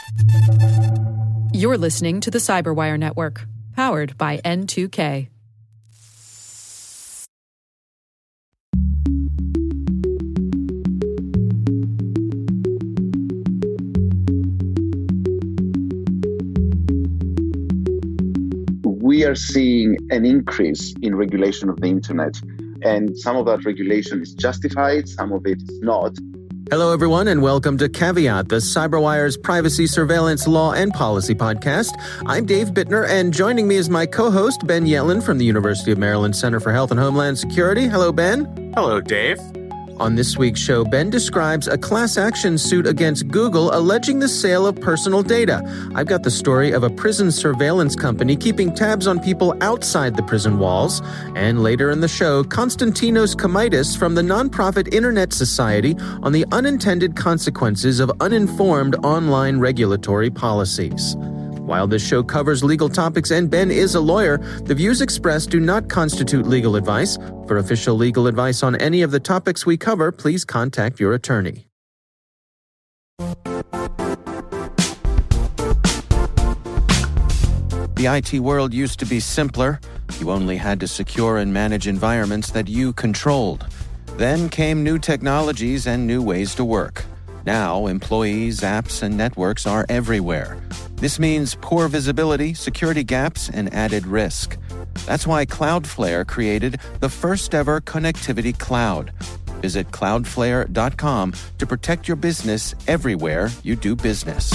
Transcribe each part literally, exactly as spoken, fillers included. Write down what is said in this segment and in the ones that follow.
You're listening to the Cyberwire Network, powered by N two K. We are seeing an increase in regulation of the internet, and some of that regulation is justified, some of it is not. Hello, everyone, and welcome to Caveat, the CyberWire's privacy, surveillance, law, and policy podcast. I'm Dave Bittner, and joining me is my co-host, Ben Yelin from the University of Maryland Center for Health and Homeland Security. Hello, Ben. Hello, Dave. On this week's show, Ben describes a class action suit against Google alleging the sale of personal data. I've got the story of a prison surveillance company keeping tabs on people outside the prison walls. And later in the show, Konstantinos Kamaitis from the nonprofit Internet Society on the unintended consequences of uninformed online regulatory policies. While this show covers legal topics and Ben is a lawyer, the views expressed do not constitute legal advice. For official legal advice on any of the topics we cover, please contact your attorney. The I T world used to be simpler. You only had to secure and manage environments that you controlled. Then came new technologies and new ways to work. Now, employees, apps, and networks are everywhere. This means poor visibility, security gaps, and added risk. That's why Cloudflare created the first-ever connectivity cloud. Visit cloudflare dot com to protect your business everywhere you do business.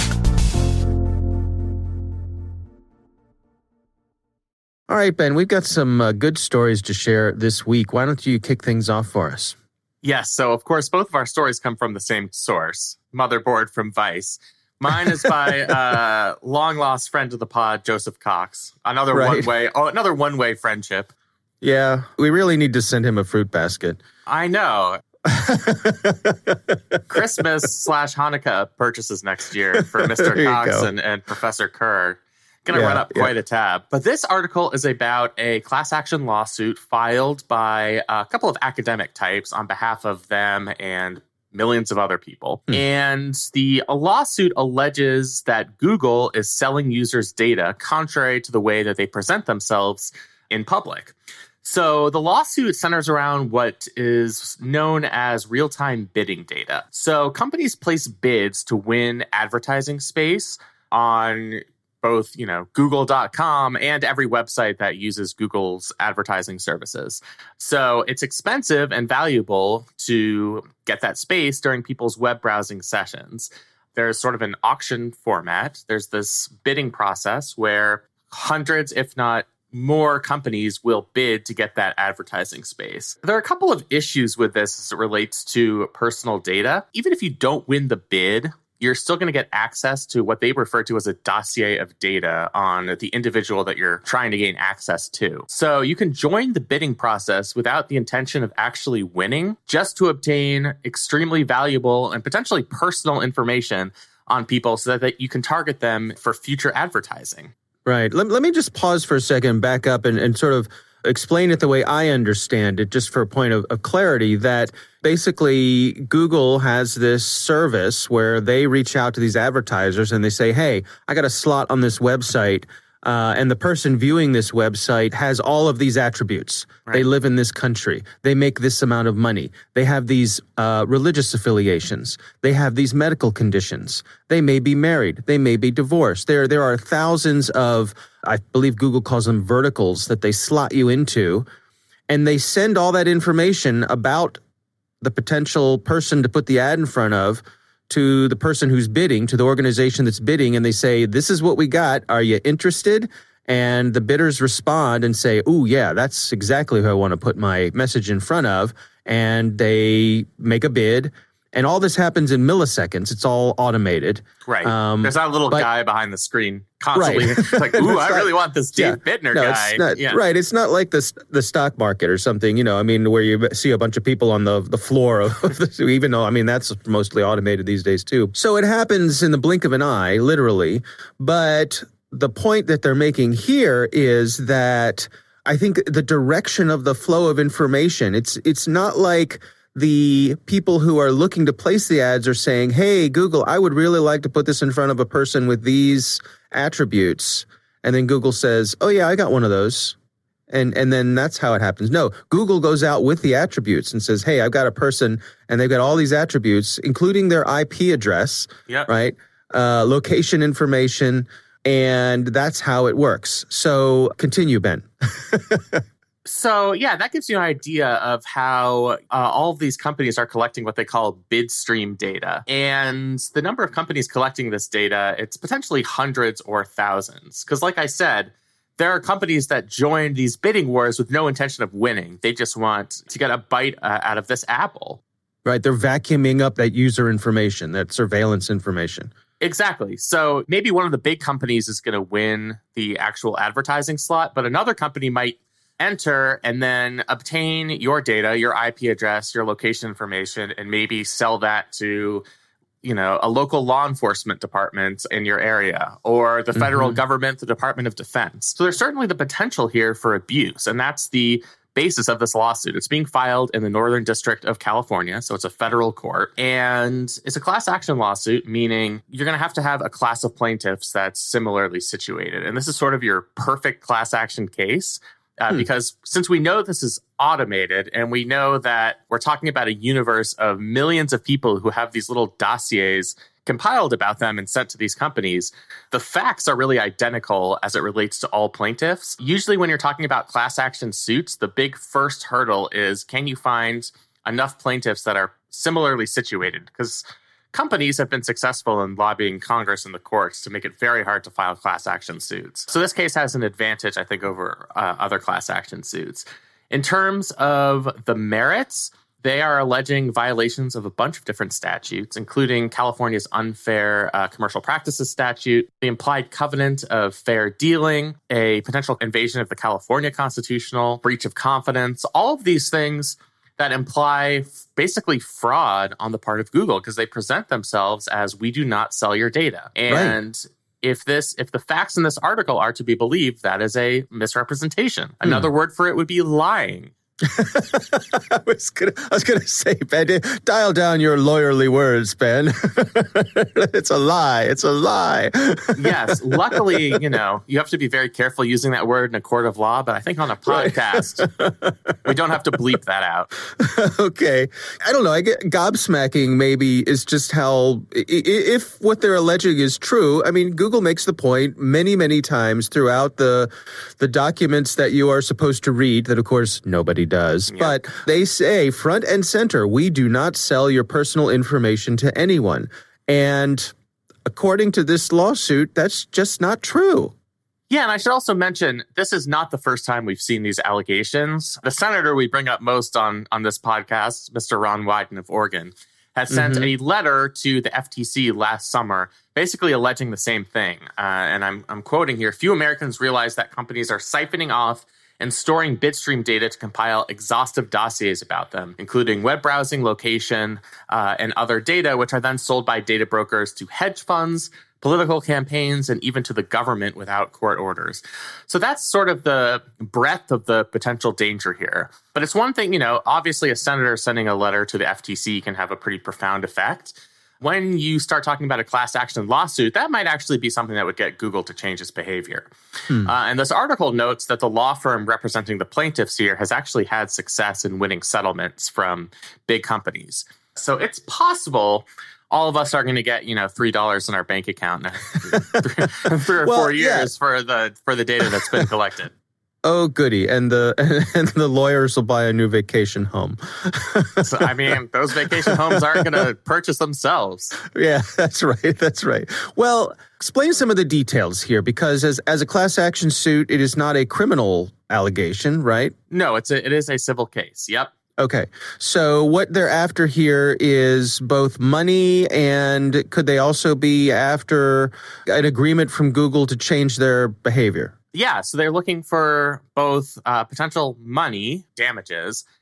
All right, Ben, we've got some uh, good stories to share this week. Why don't you kick things off for us? Yes, so of course, both of our stories come from the same source, Motherboard from Vice. Mine is by a uh, long-lost friend of the pod, Joseph Cox. Another right. one-way, oh, another one-way friendship. Yeah, we really need to send him a fruit basket. I know. Christmas slash Hanukkah purchases next year for Mister Cox and, and Professor Kerr. Going to yeah, run up quite yeah. a tab. But this article is about a class action lawsuit filed by a couple of academic types on behalf of them and millions of other people. Hmm. And the lawsuit alleges that Google is selling users' data contrary to the way that they present themselves in public. So the lawsuit centers around what is known as real-time bidding data. So companies place bids to win advertising space on both, you know, google dot com and every website that uses Google's advertising services. So it's expensive and valuable to get that space during people's web browsing sessions. There's sort of an auction format. There's this bidding process where hundreds, if not more companies will bid to get that advertising space. There are a couple of issues with this as it relates to personal data. Even if you don't win the bid, you're still going to get access to what they refer to as a dossier of data on the individual that you're trying to gain access to. So you can join the bidding process without the intention of actually winning, just to obtain extremely valuable and potentially personal information on people so that you can target them for future advertising. Right. Let, let me just pause for a second, back up and, and sort of explain it the way I understand it, just for a point of, of clarity, that basically Google has this service where they reach out to these advertisers and they say, hey, I got a slot on this website. Uh, and the person viewing this website has all of these attributes. Right. They live in this country. They make this amount of money. They have these uh, religious affiliations. They have these medical conditions. They may be married. They may be divorced. There, there are thousands of, I believe Google calls them verticals, that they slot you into. And they send all that information about the potential person to put the ad in front of to the person who's bidding, to the organization that's bidding, and they say, this is what we got. Are you interested? And the bidders respond and say, ooh, yeah, that's exactly who I want to put my message in front of. And they make a bid. And all this happens in milliseconds. It's all automated. Right. Um, There's not a little but, guy behind the screen constantly right. like, ooh, I not, really want this Dave yeah, Bittner no, guy. It's not, yeah. Right. It's not like the, the stock market or something, you know, I mean, where you see a bunch of people on the, the floor of the, even though, I mean, that's mostly automated these days too. So it happens in the blink of an eye, literally. But the point that they're making here is that I think the direction of the flow of information, it's it's not like the people who are looking to place the ads are saying, hey, Google, I would really like to put this in front of a person with these attributes. And then Google says, oh, yeah, I got one of those. And and then that's how it happens. No, Google goes out with the attributes and says, hey, I've got a person and they've got all these attributes, including their I P address, yep. right? Uh, location information. And that's how it works. So continue, Ben. So, yeah, that gives you an idea of how uh, all of these companies are collecting what they call bid stream data. And the number of companies collecting this data, it's potentially hundreds or thousands. Because like I said, there are companies that join these bidding wars with no intention of winning. They just want to get a bite uh, out of this apple. Right. They're vacuuming up that user information, that surveillance information. Exactly. So maybe one of the big companies is going to win the actual advertising slot, but another company might enter and then obtain your data, your I P address, your location information, and maybe sell that to, you know, a local law enforcement department in your area or the federal mm-hmm. government, the Department of Defense. So there's certainly the potential here for abuse. And that's the basis of this lawsuit. It's being filed in the Northern District of California, so it's a federal court. And it's a class action lawsuit, meaning you're going to have to have a class of plaintiffs that's similarly situated. And this is sort of your perfect class action case. Uh, hmm. Because since we know this is automated and we know that we're talking about a universe of millions of people who have these little dossiers compiled about them and sent to these companies, the facts are really identical as it relates to all plaintiffs. Usually when you're talking about class action suits, the big first hurdle is, can you find enough plaintiffs that are similarly situated? Because companies have been successful in lobbying Congress and the courts to make it very hard to file class action suits. So this case has an advantage, I think, over uh, other class action suits. In terms of the merits, they are alleging violations of a bunch of different statutes, including California's unfair uh, commercial practices statute, the implied covenant of fair dealing, a potential invasion of the California constitutional, breach of confidence, all of these things that imply basically fraud on the part of Google because they present themselves as, we do not sell your data. And right. if this, if the facts in this article are to be believed, that is a misrepresentation. Hmm. Another word for it would be lying. I was gonna, I was gonna say, Ben, dial down your lawyerly words, Ben. It's a lie. It's a lie. Yes. Luckily, you know, you have to be very careful using that word in a court of law, but I think on a podcast, right. we don't have to bleep that out. Okay. I don't know. I get gobsmacking maybe is just how, if what they're alleging is true, I mean, Google makes the point many, many times throughout the the documents that you are supposed to read that, of course, nobody does. Yep. But they say front and center, we do not sell your personal information to anyone. And according to this lawsuit, that's just not true. Yeah, and I should also mention, this is not the first time we've seen these allegations. The senator we bring up most on, on this podcast, Mister Ron Wyden of Oregon, has sent mm-hmm. a letter to the F T C last summer, basically alleging the same thing. Uh, and I'm, I'm quoting here, few Americans realize that companies are siphoning off and storing bitstream data to compile exhaustive dossiers about them, including web browsing, location, uh, and other data, which are then sold by data brokers to hedge funds, political campaigns, and even to the government without court orders. So that's sort of the breadth of the potential danger here. But it's one thing, you know, obviously a senator sending a letter to the F T C can have a pretty profound effect. When you start talking about a class action lawsuit, that might actually be something that would get Google to change its behavior. Hmm. Uh, and this article notes that the law firm representing the plaintiffs here has actually had success in winning settlements from big companies. So it's possible all of us are going to get, you know, three dollars in our bank account in three, three or well, four years yeah. for the for the data that's been collected. Oh, goody. And the and the lawyers will buy a new vacation home. So, I mean, those vacation homes aren't going to purchase themselves. Yeah, that's right. That's right. Well, explain some of the details here, because as, as a class action suit, it is not a criminal allegation, right? No, it's a, it is a civil case. Yep. Okay. So what they're after here is both money, and could they also be after an agreement from Google to change their behavior? Yeah, so they're looking for both uh, potential money, damages,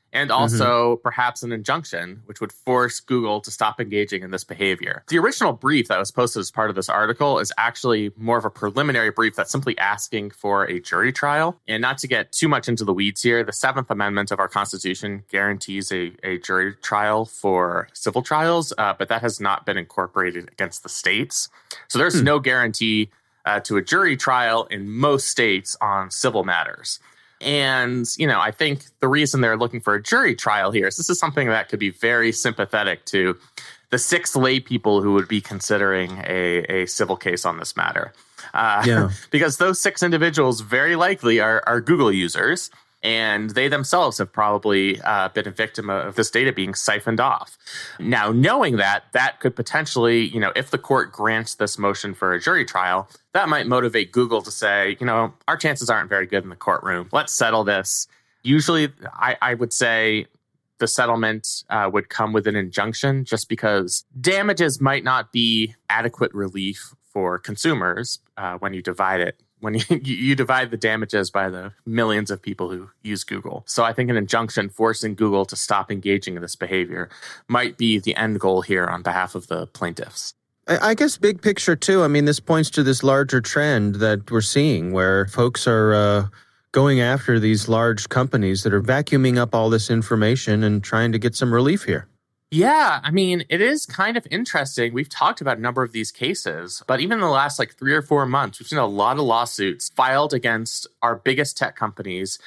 and also mm-hmm. perhaps an injunction, which would force Google to stop engaging in this behavior. The original brief that was posted as part of this article is actually more of a preliminary brief that's simply asking for a jury trial. And not to get too much into the weeds here, the Seventh Amendment of our Constitution guarantees a, a jury trial for civil trials, uh, but that has not been incorporated against the states. So there's hmm. no guarantee uh, to a jury trial in most states on civil matters. And, you know, I think the reason they're looking for a jury trial here is this is something that could be very sympathetic to the six lay people who would be considering a, a civil case on this matter. Uh, yeah. Because those six individuals very likely are, are Google users, and they themselves have probably uh, been a victim of this data being siphoned off. Now, knowing that, that could potentially, you know, if the court grants this motion for a jury trial, that might motivate Google to say, you know, our chances aren't very good in the courtroom. Let's settle this. Usually, I, I would say the settlement uh, would come with an injunction just because damages might not be adequate relief for consumers uh, when you divide it. When you, you divide the damages by the millions of people who use Google. So I think an injunction forcing Google to stop engaging in this behavior might be the end goal here on behalf of the plaintiffs. I guess big picture, too. I mean, this points to this larger trend that we're seeing where folks are uh, going after these large companies that are vacuuming up all this information and trying to get some relief here. Yeah, I mean, it is kind of interesting. We've talked about a number of these cases, but even in the last like three or four months, we've seen a lot of lawsuits filed against our biggest tech companies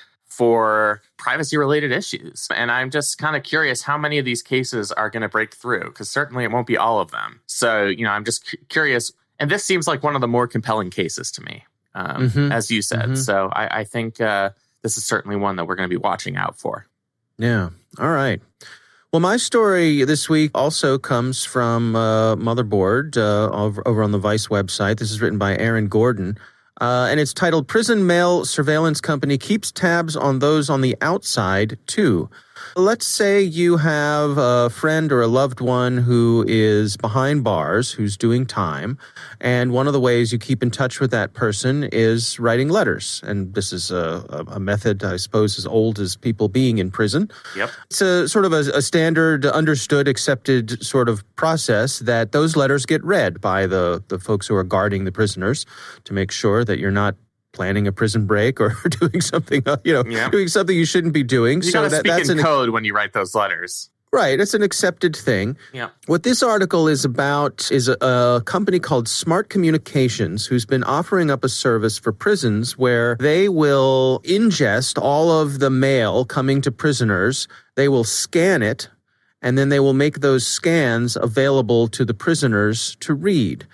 for privacy-related issues. And I'm just kind of curious how many of these cases are going to break through, because certainly it won't be all of them. So, you know, I'm just cu- curious. And this seems like one of the more compelling cases to me, um, mm-hmm. as you said. Mm-hmm. So I, I think uh, this is certainly one that we're going to be watching out for. Yeah. All right. Well, my story this week also comes from uh, Motherboard uh, over, over on the Vice website. This is written by Aaron Gordon, uh, and it's titled Prison Mail Surveillance Company Keeps Tabs on Those on the Outside, Too. Let's say you have a friend or a loved one who is behind bars, who's doing time, and one of the ways you keep in touch with that person is writing letters. And this is a, a method, I suppose, as old as people being in prison. Yep. It's a sort of a, a standard, understood, accepted sort of process that those letters get read by the, the folks who are guarding the prisoners to make sure that you're not planning a prison break or doing something, you know, yeah. doing something you shouldn't be doing. You so gotta that, speak that's in an, code when you write those letters. Right. It's an accepted thing. Yeah. What this article is about is a, a company called Smart Communications, who's been offering up a service for prisons where they will ingest all of the mail coming to prisoners. They will scan it, and then they will make those scans available to the prisoners to read.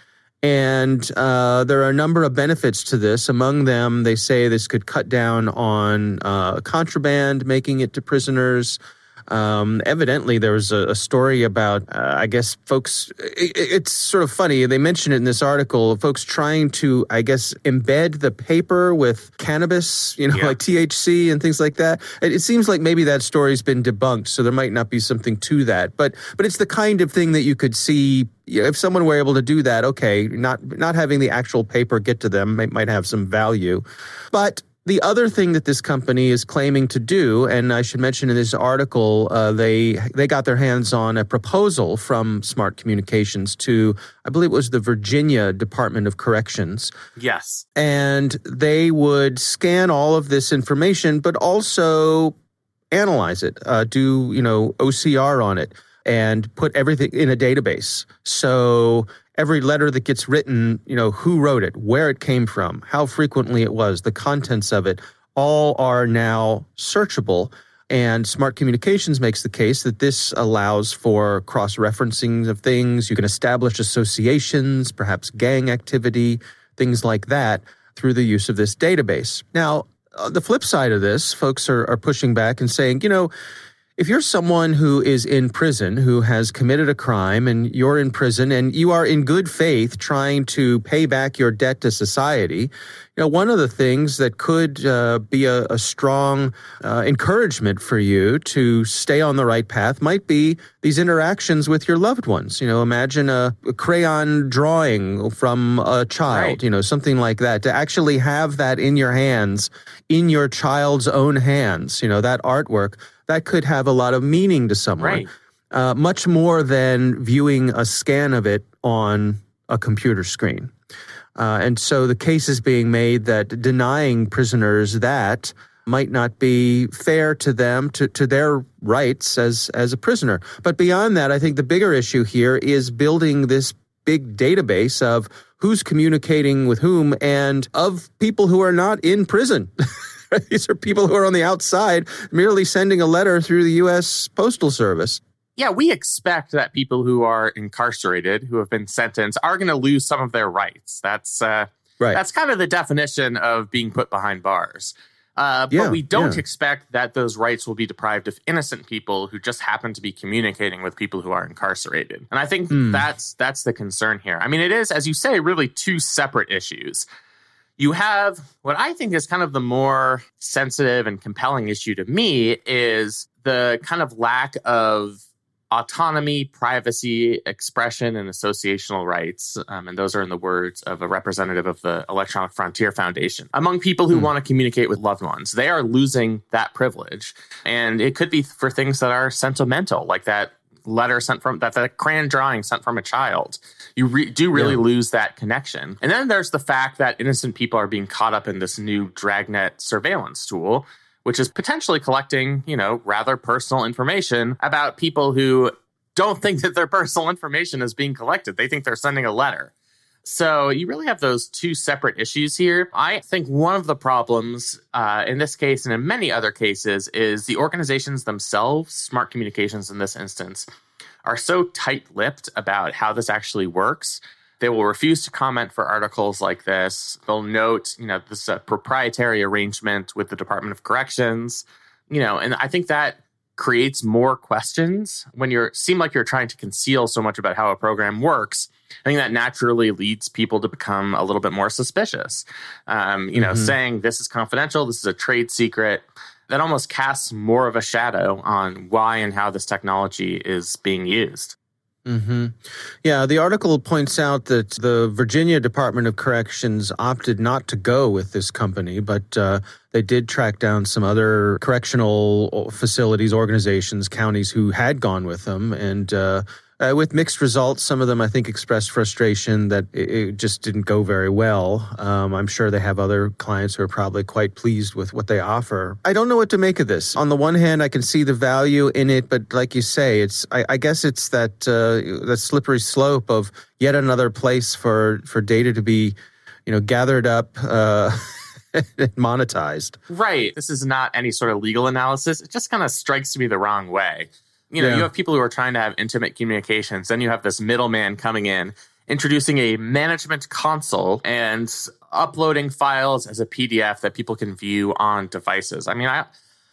And uh, there are a number of benefits to this. Among them, they say this could cut down on uh, contraband, making it to prisoners. Um, evidently, there was a, a story about, uh, I guess, folks, it, it's sort of funny. They mention it in this article, folks trying to, I guess, embed the paper with cannabis, you know, yeah. like T H C and things like that. It, it seems like maybe that story's been debunked, so there might not be something to that. But but it's the kind of thing that you could see, you know, if someone were able to do that, okay, not, not having the actual paper get to them might, might have some value. But the other thing that this company is claiming to do, and I should mention in this article, uh, they they got their hands on a proposal from Smart Communications to, I believe it was the Virginia Department of Corrections. Yes. And they would scan all of this information, but also analyze it, uh, do, you know, O C R on it, and put everything in a database. So every letter that gets written, you know, who wrote it, where it came from, how frequently it was, the contents of it, all are now searchable. And Smart Communications makes the case that this allows for cross-referencing of things. You can establish associations, perhaps gang activity, things like that, through the use of this database. Now, on the flip side of this, folks are, are pushing back and saying, you know, if you're someone who is in prison, who has committed a crime, and you're in prison and you are in good faith trying to pay back your debt to society, you know, one of the things that could uh, be a, a strong uh, encouragement for you to stay on the right path might be these interactions with your loved ones. You know, imagine a, a crayon drawing from a child, right. you know, something like that, to actually have that in your hands, in your child's own hands, you know, that artwork. that could have a lot of meaning to someone. Right. Uh, much more than viewing a scan of it on a computer screen. Uh, and so the case is being made that denying prisoners that might not be fair to them, to, to their rights as, as a prisoner. But beyond that, I think the bigger issue here is building this big database of who's communicating with whom and of people who are not in prison. These are people who are on the outside merely sending a letter through the U S Postal Service. Yeah, we expect that people who are incarcerated, who have been sentenced, are going to lose some of their rights. That's uh, right. That's kind of the definition of being put behind bars. Uh, yeah, but we don't yeah. expect that those rights will be deprived of innocent people who just happen to be communicating with people who are incarcerated. And I think mm. that's that's the concern here. I mean, it is, as you say, really two separate issues. You have what I think is kind of the more sensitive and compelling issue to me is the kind of lack of autonomy, privacy, expression, and associational rights. Um, and those are in the words of a representative of the Electronic Frontier Foundation. Among people who mm. want to communicate with loved ones, they are losing that privilege. And it could be for things that are sentimental, like that letter sent from, that, that crayon drawing sent from a child. You re- do really yeah. lose that connection. And then there's the fact that innocent people are being caught up in this new dragnet surveillance tool, which is potentially collecting, you know, rather personal information about people who don't think that their personal information is being collected. They think they're sending a letter. So you really have those two separate issues here. I think one of the problems uh, in this case and in many other cases is the organizations themselves, Smart Communications in this instance, are so tight-lipped about how this actually works. They will refuse to comment for articles like this. They'll note, you know, this is a proprietary arrangement with the Department of Corrections, you know, and I think that creates more questions when you seem like you're trying to conceal so much about how a program works. I think that naturally leads people to become a little bit more suspicious. Um, you know, mm-hmm. saying this is confidential, this is a trade secret, that almost casts more of a shadow on why and how this technology is being used. Mm-hmm. Yeah, the article points out that the Virginia Department of Corrections opted not to go with this company, but uh, they did track down some other correctional facilities, organizations, counties who had gone with them, and uh, uh, with mixed results. Some of them, I think, expressed frustration that it, it just didn't go very well. Um, I'm sure they have other clients who are probably quite pleased with what they offer. I don't know what to make of this. On the one hand, I can see the value in it, but like you say, it's I, I guess it's that uh, that slippery slope of yet another place for, for data to be, you know, gathered up uh, and monetized. Right. This is not any sort of legal analysis. It just kind of strikes me the wrong way. You know, yeah. you have people who are trying to have intimate communications. Then you have this middleman coming in, introducing a management console and uploading files as a P D F that people can view on devices. I mean, I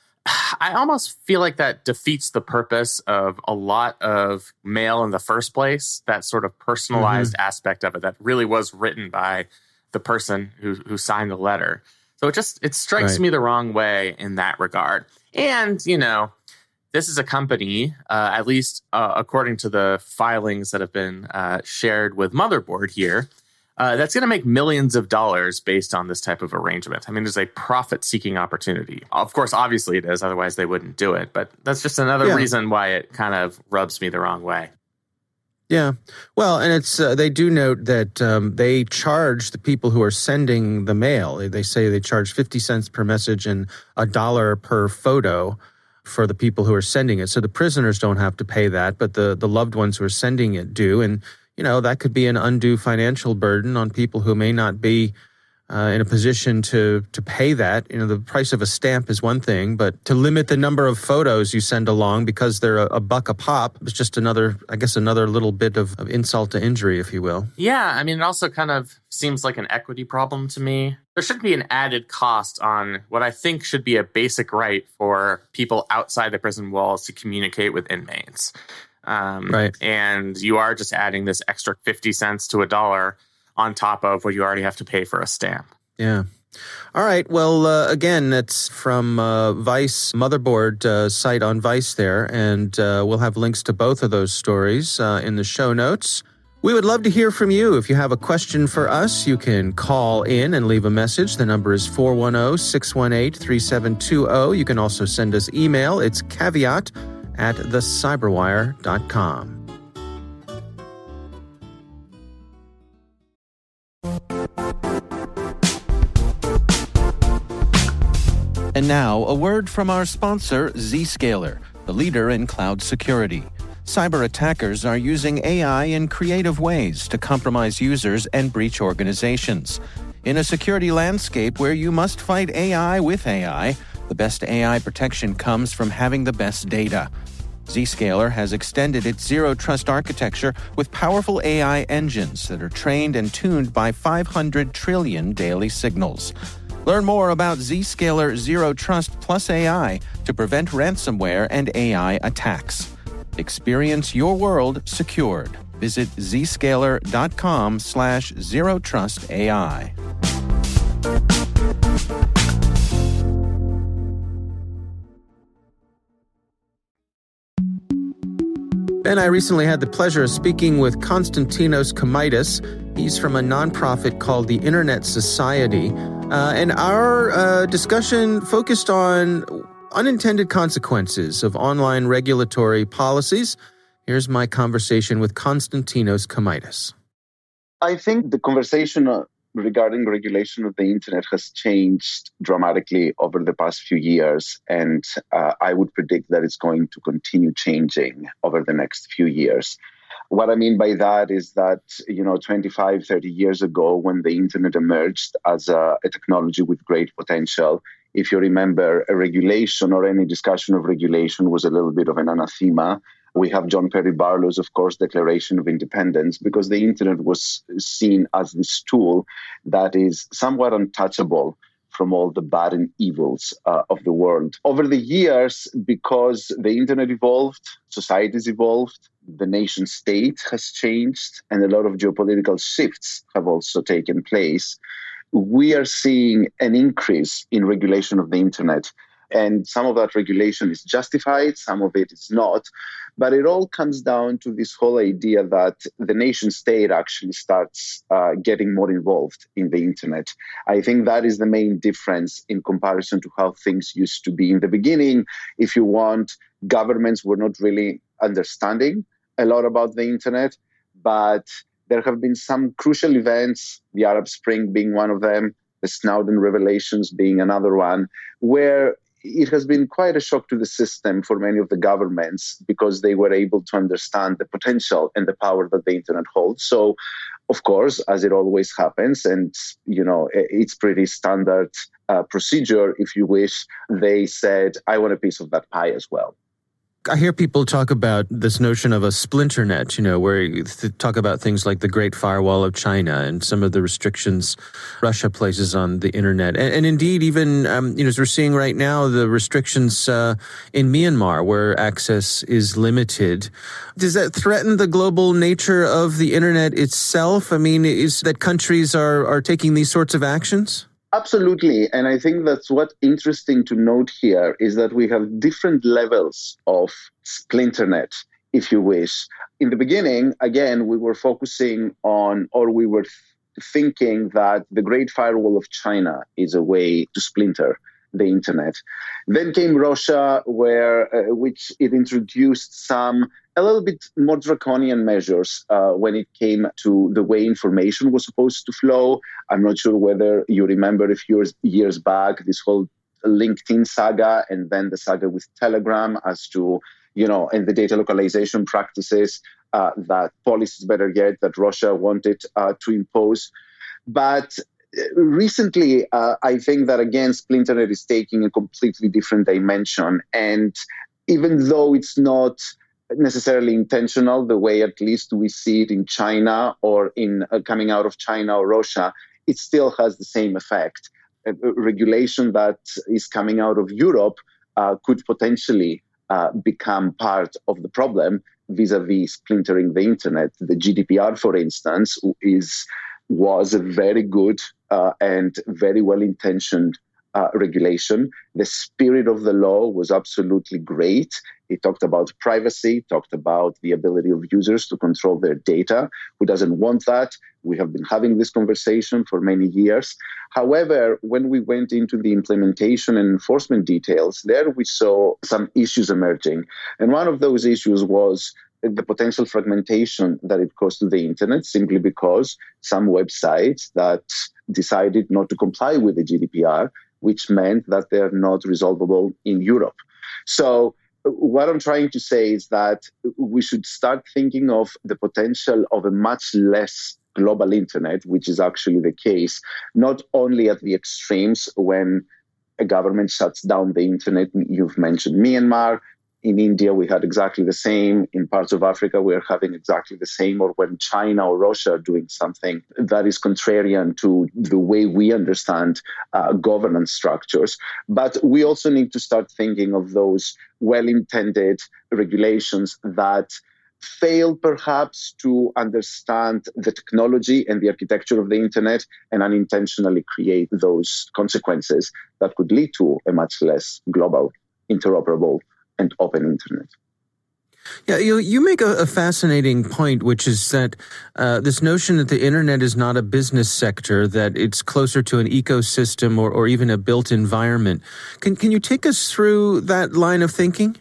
I almost feel like that defeats the purpose of a lot of mail in the first place, that sort of personalized mm-hmm. aspect of it that really was written by the person who, who signed the letter. So it just, it strikes right. me the wrong way in that regard. And, you know, this is a company, uh, at least uh, according to the filings that have been uh, shared with Motherboard here, uh, that's going to make millions of dollars based on this type of arrangement. I mean, there's a profit-seeking opportunity. Of course, obviously it is, otherwise they wouldn't do it. But that's just another yeah. reason why it kind of rubs me the wrong way. Yeah. Well, and it's uh, they do note that um, they charge the people who are sending the mail. They say they charge fifty cents per message and a dollar per photo for the people who are sending it. So the prisoners don't have to pay that, but the, the loved ones who are sending it do. And, you know, that could be an undue financial burden on people who may not be uh, in a position to to pay that. You know, the price of a stamp is one thing, but to limit the number of photos you send along because they're a, a buck a pop is just another, I guess, another little bit of, of insult to injury, if you will. Yeah, I mean, it also kind of seems like an equity problem to me. There should be an added cost on what I think should be a basic right for people outside the prison walls to communicate with inmates. Um, right. And you are just adding this extra fifty cents to a dollar on top of what you already have to pay for a stamp. Yeah. All right. Well, uh, again, it's from uh, Vice Motherboard uh, site on Vice there, and uh, we'll have links to both of those stories uh, in the show notes. We would love to hear from you. If you have a question for us, you can call in and leave a message. The number is four one zero, six one eight, three seven two zero. You can also send us email. It's caveat at the cyberwire dot com. And now, a word from our sponsor, Zscaler, the leader in cloud security. Cyber attackers are using A I in creative ways to compromise users and breach organizations. In a security landscape where you must fight A I with A I, the best A I protection comes from having the best data. Zscaler has extended its Zero Trust architecture with powerful A I engines that are trained and tuned by five hundred trillion daily signals. Learn more about Zscaler Zero Trust Plus A I to prevent ransomware and A I attacks. Experience your world secured. Visit zscaler.com slash zero trust AI. Ben, I recently had the pleasure of speaking with Konstantinos Komaitis. He's from a nonprofit called the Internet Society. Uh, and our uh, discussion focused on unintended consequences of online regulatory policies. Here's my conversation with Konstantinos Komaitis. I think the conversation regarding regulation of the internet has changed dramatically over the past few years, and uh, I would predict that it's going to continue changing over the next few years. What I mean by that is that, you know, twenty-five, thirty years ago, when the internet emerged as a, a technology with great potential, if you remember, a regulation or any discussion of regulation was a little bit of an anathema. We have John Perry Barlow's, of course, Declaration of Independence, because the internet was seen as this tool that is somewhat untouchable from all the bad and evils uh, of the world. Over the years, because the internet evolved, societies evolved, the nation state has changed, and a lot of geopolitical shifts have also taken place, we are seeing an increase in regulation of the internet. And some of that regulation is justified, some of it is not. But it all comes down to this whole idea that the nation state actually starts uh, getting more involved in the internet. I think that is the main difference in comparison to how things used to be in the beginning. If you want, governments were not really understanding a lot about the internet, but there have been some crucial events, the Arab Spring being one of them, the Snowden revelations being another one, where it has been quite a shock to the system for many of the governments because they were able to understand the potential and the power that the internet holds. So, of course, as it always happens, and, you know, it's pretty standard uh, procedure, if you wish, they said, I want a piece of that pie as well. I hear people talk about this notion of a splinter net, you know, where you th- talk about things like the Great Firewall of China and some of the restrictions Russia places on the internet. And, and indeed, even, um, you know, as we're seeing right now, the restrictions uh, in Myanmar where access is limited. Does that threaten the global nature of the internet itself? I mean, is that countries are, are taking these sorts of actions? Absolutely. And I think that's what's interesting to note here is that we have different levels of splinternet, if you wish. In the beginning, again, we were focusing on, or we were thinking that the Great Firewall of China is a way to splinter the internet. Then came Russia, where uh, which it introduced some a little bit more draconian measures uh, when it came to the way information was supposed to flow. I'm not sure whether you remember a few years, years back, this whole LinkedIn saga and then the saga with Telegram as to, you know, and the data localization practices uh, that policies, better yet, that Russia wanted uh, to impose. But recently, uh, I think that, again, splinternet is taking a completely different dimension. And even though it's not necessarily intentional, the way at least we see it in China or in uh, coming out of China or Russia, it still has the same effect. A, a regulation that is coming out of Europe uh, could potentially uh, become part of the problem vis-a-vis splintering the internet. The G D P R, for instance, is was a very good uh, and very well-intentioned Uh, regulation. The spirit of the law was absolutely great. It talked about privacy, talked about the ability of users to control their data. Who doesn't want that? We have been having this conversation for many years. However, when we went into the implementation and enforcement details, there we saw some issues emerging. And one of those issues was the potential fragmentation that it caused to the internet, simply because some websites that decided not to comply with the G D P R, which meant that they're not resolvable in Europe. So what I'm trying to say is that we should start thinking of the potential of a much less global internet, which is actually the case, not only at the extremes when a government shuts down the internet. You've mentioned Myanmar. In India, we had exactly the same. In parts of Africa, we're having exactly the same. Or when China or Russia are doing something that is contrarian to the way we understand uh, governance structures. But we also need to start thinking of those well-intended regulations that fail perhaps to understand the technology and the architecture of the internet and unintentionally create those consequences that could lead to a much less global, interoperable, and open internet. Yeah, you you make a, a fascinating point, which is that uh, this notion that the internet is not a business sector, that it's closer to an ecosystem or, or even a built environment. Can can you take us through that line of thinking?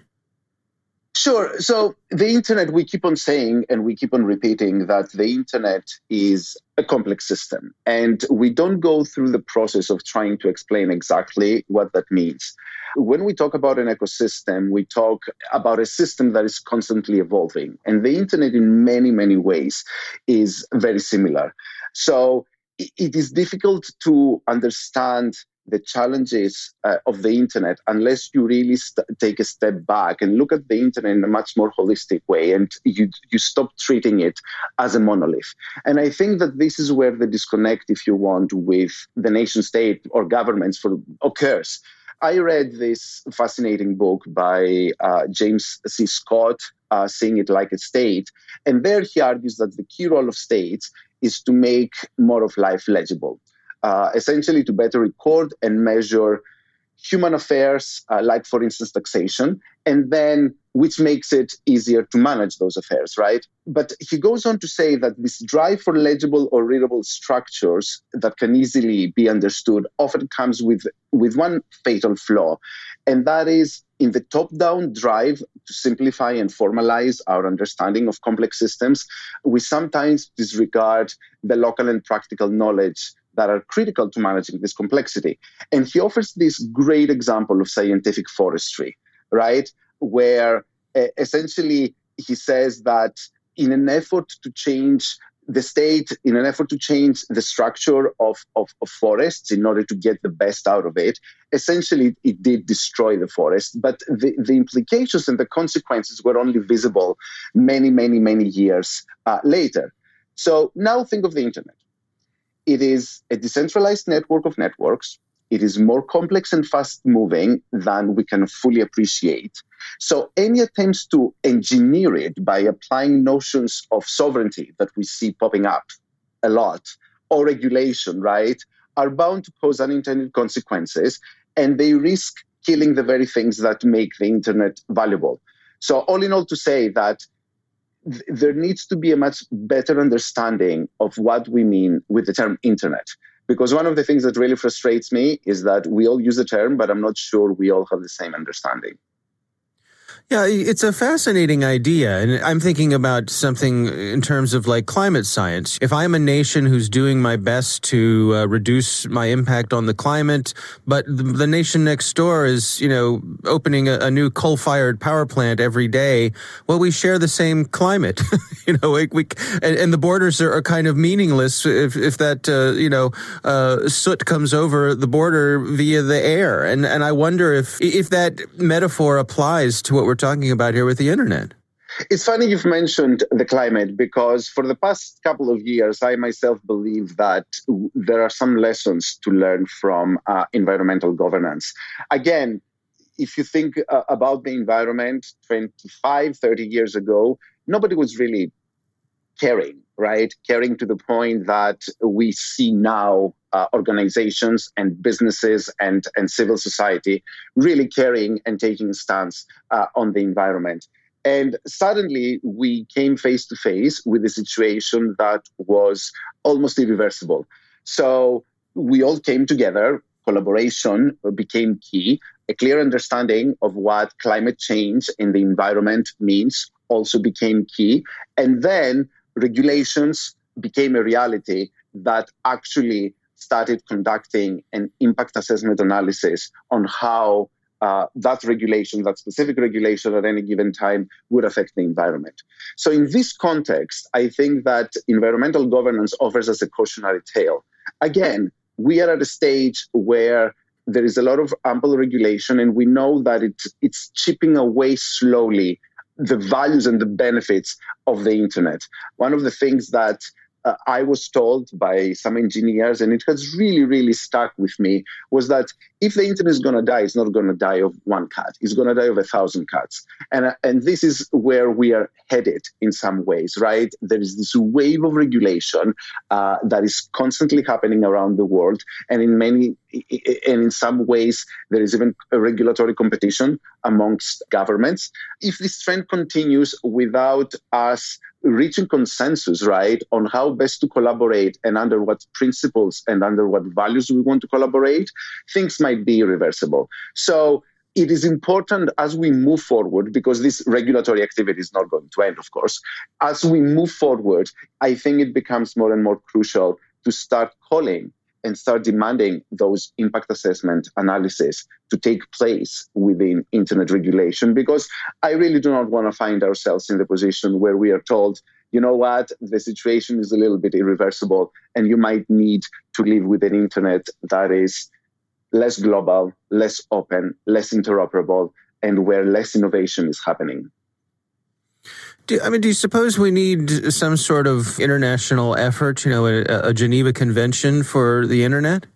Sure. So the internet, we keep on saying and we keep on repeating that the internet is a complex system. And we don't go through the process of trying to explain exactly what that means. When we talk about an ecosystem, we talk about a system that is constantly evolving. And the internet in many, many ways is very similar. So it is difficult to understand the challenges uh, of the internet unless you really st- take a step back and look at the internet in a much more holistic way, and you you stop treating it as a monolith. And I think that this is where the disconnect, if you want, with the nation state or governments for, occurs. I read this fascinating book by uh, James C. Scott, uh, Seeing It Like a State, and there he argues that the key role of states is to make more of life legible. Uh, essentially to better record and measure human affairs, uh, like, for instance, taxation, and then which makes it easier to manage those affairs, right? But he goes on to say that this drive for legible or readable structures that can easily be understood often comes with, with one fatal flaw, and that is in the top-down drive to simplify and formalize our understanding of complex systems, we sometimes disregard the local and practical knowledge that are critical to managing this complexity. And he offers this great example of scientific forestry, right? Where uh, essentially he says that in an effort to change the state, in an effort to change the structure of, of, of forests in order to get the best out of it, essentially it did destroy the forest. But the, the implications and the consequences were only visible many, many, many years uh, later. So now think of the internet. It is a decentralized network of networks. It is more complex and fast-moving than we can fully appreciate. So any attempts to engineer it by applying notions of sovereignty that we see popping up a lot, or regulation, right, are bound to cause unintended consequences, and they risk killing the very things that make the internet valuable. So all in all, to say that there needs to be a much better understanding of what we mean with the term internet. Because one of the things that really frustrates me is that we all use the term, but I'm not sure we all have the same understanding. Yeah, it's a fascinating idea. And I'm thinking about something in terms of like climate science. If I'm a nation who's doing my best to uh, reduce my impact on the climate, but the, the nation next door is, you know, opening a, a new coal-fired power plant every day, well, we share the same climate. you know, we, we and, and the borders are, are kind of meaningless if, if that, uh, you know, uh, soot comes over the border via the air. And, and I wonder if, if that metaphor applies to what we're talking about here with the internet. It's funny you've mentioned the climate, because for the past couple of years, I myself believe that there are some lessons to learn from uh, environmental governance. Again, if you think uh, about the environment twenty-five, thirty years ago, nobody was really caring right? Caring to the point that we see now uh, organizations and businesses and, and civil society really caring and taking a stance uh, on the environment. And suddenly we came face to face with a situation that was almost irreversible. So we all came together, collaboration became key, a clear understanding of what climate change in the environment means also became key. And then regulations became a reality that actually started conducting an impact assessment analysis on how uh, that regulation, that specific regulation at any given time would affect the environment. So in this context, I think that environmental governance offers us a cautionary tale. Again, we are at a stage where there is a lot of ample regulation, and we know that it's, it's chipping away slowly the values and the benefits of the internet. One of the things that uh, I was told by some engineers, and it has really, really stuck with me, was that if the internet is going to die, it's not going to die of one cat. It's going to die of a thousand cats. And, uh, and this is where we are headed in some ways, right? There is this wave of regulation uh, that is constantly happening around the world. And in many, and in some ways, there is even a regulatory competition amongst governments. If this trend continues without us reaching consensus, right, on how best to collaborate and under what principles and under what values we want to collaborate, things might be irreversible. So it is important as we move forward, because this regulatory activity is not going to end, of course. As we move forward, I think it becomes more and more crucial to start calling and start demanding those impact assessment analysis to take place within internet regulation, because I really do not want to find ourselves in the position where we are told, you know what, the situation is a little bit irreversible and you might need to live with an internet that is less global, less open, less interoperable, and where less innovation is happening. Do, I mean, do you suppose we need some sort of international effort, you know, a, a Geneva Convention for the internet?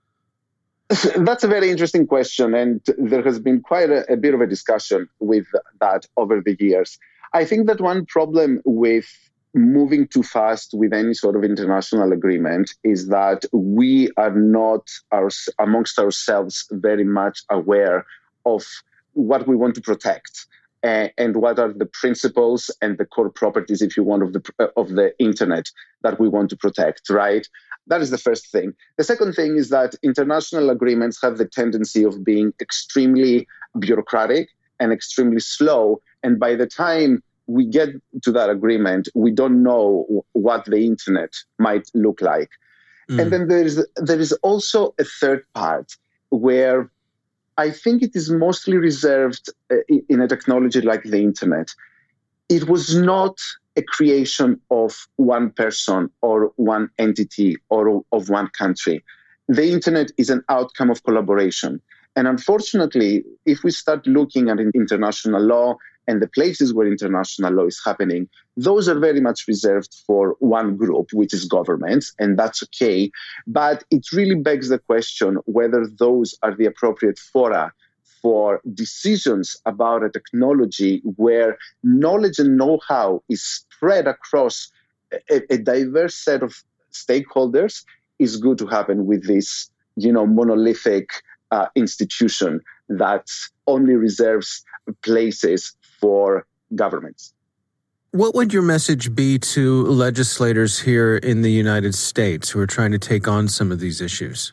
That's a very interesting question, and there has been quite a, a bit of a discussion with that over the years. I think that one problem with moving too fast with any sort of international agreement is that we are not our, amongst ourselves very much aware of what we want to protect. Uh, and what are the principles and the core properties, if you want, of the of the internet that we want to protect, right? That is the first thing. The second thing is that international agreements have the tendency of being extremely bureaucratic and extremely slow. And by the time we get to that agreement, we don't know what the internet might look like. Mm. And then there is there is also a third part where I think it is mostly reserved uh, in a technology like the internet. It was not a creation of one person or one entity or of one country. The internet is an outcome of collaboration. And unfortunately, if we start looking at international law and the places where international law is happening, those are very much reserved for one group, which is governments, and that's okay. But it really begs the question whether those are the appropriate fora for decisions about a technology where knowledge and know-how is spread across a, a diverse set of stakeholders is good to happen with this, you know, monolithic uh, institution that only reserves places for governments. What would your message be to legislators here in the United States who are trying to take on some of these issues?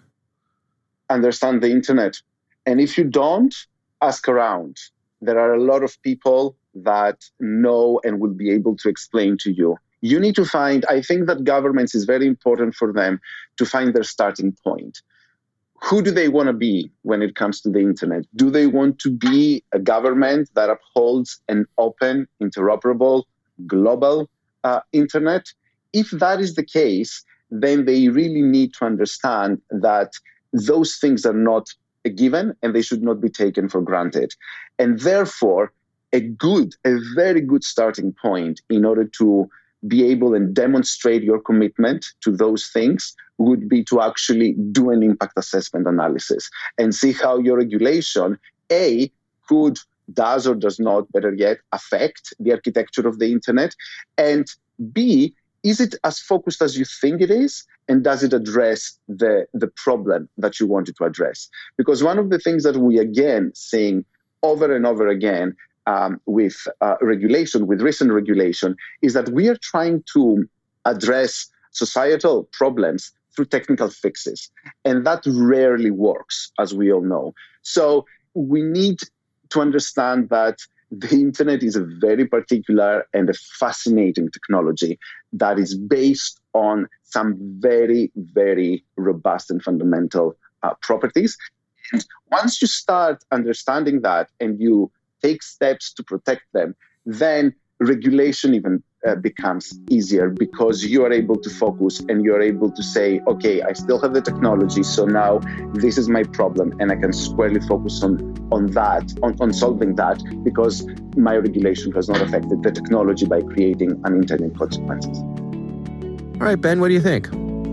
Understand the internet. And if you don't, ask around. There are a lot of people that know and will be able to explain to you. You need to find, I think that governments is very important for them to find their starting point. Who do they want to be when it comes to the internet? Do they want to be a government that upholds an open, interoperable, global uh, internet? If that is the case, then they really need to understand that those things are not a given and they should not be taken for granted. And therefore, a good, a very good starting point in order to be able and demonstrate your commitment to those things would be to actually do an impact assessment analysis and see how your regulation, A, could, does or does not, better yet, affect the architecture of the internet, and B, is it as focused as you think it is? And does it address the, the problem that you want it to address? Because one of the things that we, again, seeing over and over again um, with uh, regulation, with recent regulation, is that we are trying to address societal problems through technical fixes. And that rarely works, as we all know. So we need to understand that the internet is a very particular and a fascinating technology that is based on some very, very robust and fundamental uh, properties. And once you start understanding that and you take steps to protect them, then regulation even uh, becomes easier because you are able to focus and you're able to say, okay, I still have the technology, so now this is my problem and I can squarely focus on, on that, on, on solving that, because my regulation has not affected the technology by creating unintended consequences. All right, Ben, what do you think?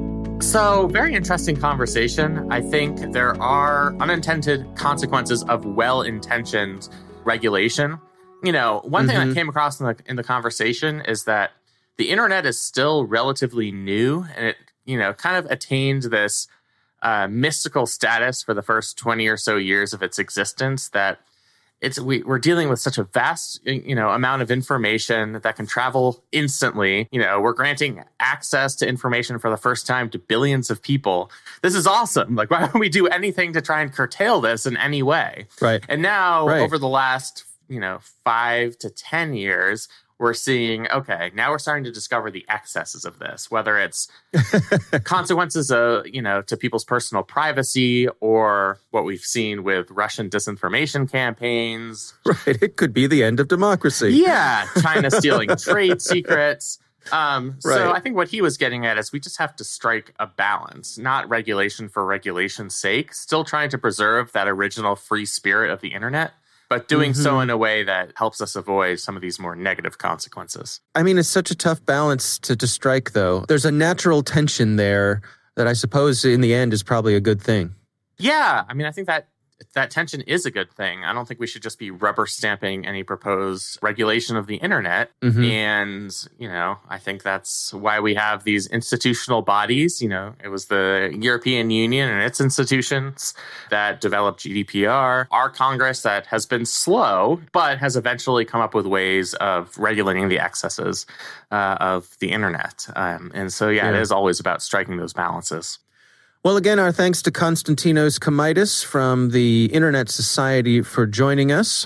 So, very interesting conversation. I think there are unintended consequences of well-intentioned regulation. You know, one mm-hmm. thing that came across in the in the conversation is that the internet is still relatively new, and it, you know, kind of attained this uh, mystical status for the first twenty or so years of its existence. That it's we, we're dealing with such a vast, you know, amount of information that can travel instantly. You know, we're granting access to information for the first time to billions of people. This is awesome. Like, why don't we do anything to try and curtail this in any way? Right. And now, right. over the last you know, five to ten years, we're seeing, okay, now we're starting to discover the excesses of this, whether it's consequences of, you know, to people's personal privacy or what we've seen with Russian disinformation campaigns. Right. It could be the end of democracy. Yeah. China stealing trade secrets. Um, right. So I think what he was getting at is we just have to strike a balance, not regulation for regulation's sake, still trying to preserve that original free spirit of the internet, but doing mm-hmm. so in a way that helps us avoid some of these more negative consequences. I mean, it's such a tough balance to, to strike, though. There's a natural tension there that I suppose in the end is probably a good thing. Yeah. I mean, I think that that tension is a good thing. I don't think we should just be rubber stamping any proposed regulation of the internet. Mm-hmm. And, you know, I think that's why we have these institutional bodies. You know, it was the European Union and its institutions that developed G D P R. Our Congress that has been slow, but has eventually come up with ways of regulating the excesses uh, of the internet. Um, and so, yeah, yeah, it is always about striking those balances. Well, again, our thanks to Konstantinos Kamaitis from the Internet Society for joining us.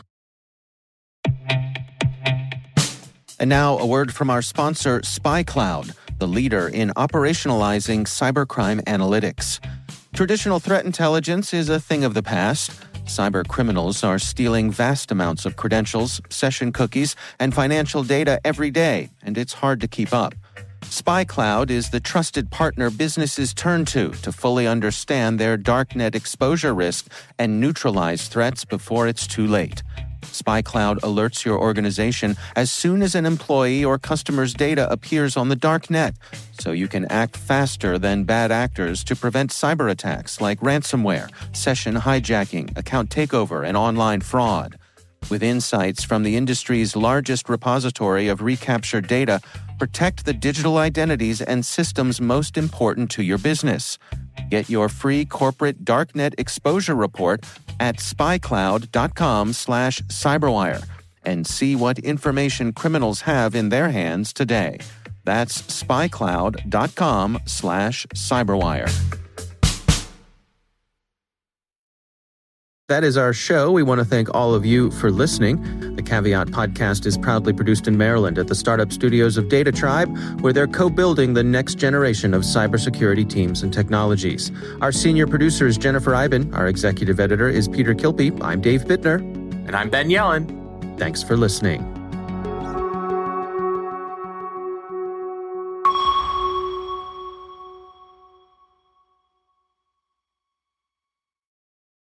And now a word from our sponsor, SpyCloud, the leader in operationalizing cybercrime analytics. Traditional threat intelligence is a thing of the past. Cyber criminals are stealing vast amounts of credentials, session cookies, and financial data every day, and it's hard to keep up. SpyCloud is the trusted partner businesses turn to to fully understand their darknet exposure risk and neutralize threats before it's too late. SpyCloud alerts your organization as soon as an employee or customer's data appears on the darknet, so you can act faster than bad actors to prevent cyber attacks like ransomware, session hijacking, account takeover, and online fraud. With insights from the industry's largest repository of recaptured data, protect the digital identities and systems most important to your business. Get your free corporate darknet exposure report at spycloud.com slash cyberwire and see what information criminals have in their hands today. That's spycloud.com slash cyberwire. That is our show. We want to thank all of you for listening. The Caveat podcast is proudly produced in Maryland at the startup studios of Data Tribe, where they're co-building the next generation of cybersecurity teams and technologies. Our senior producer is Jennifer Iben. Our executive editor is Peter Kilpe. I'm Dave Bittner. And I'm Ben Yellen. Thanks for listening.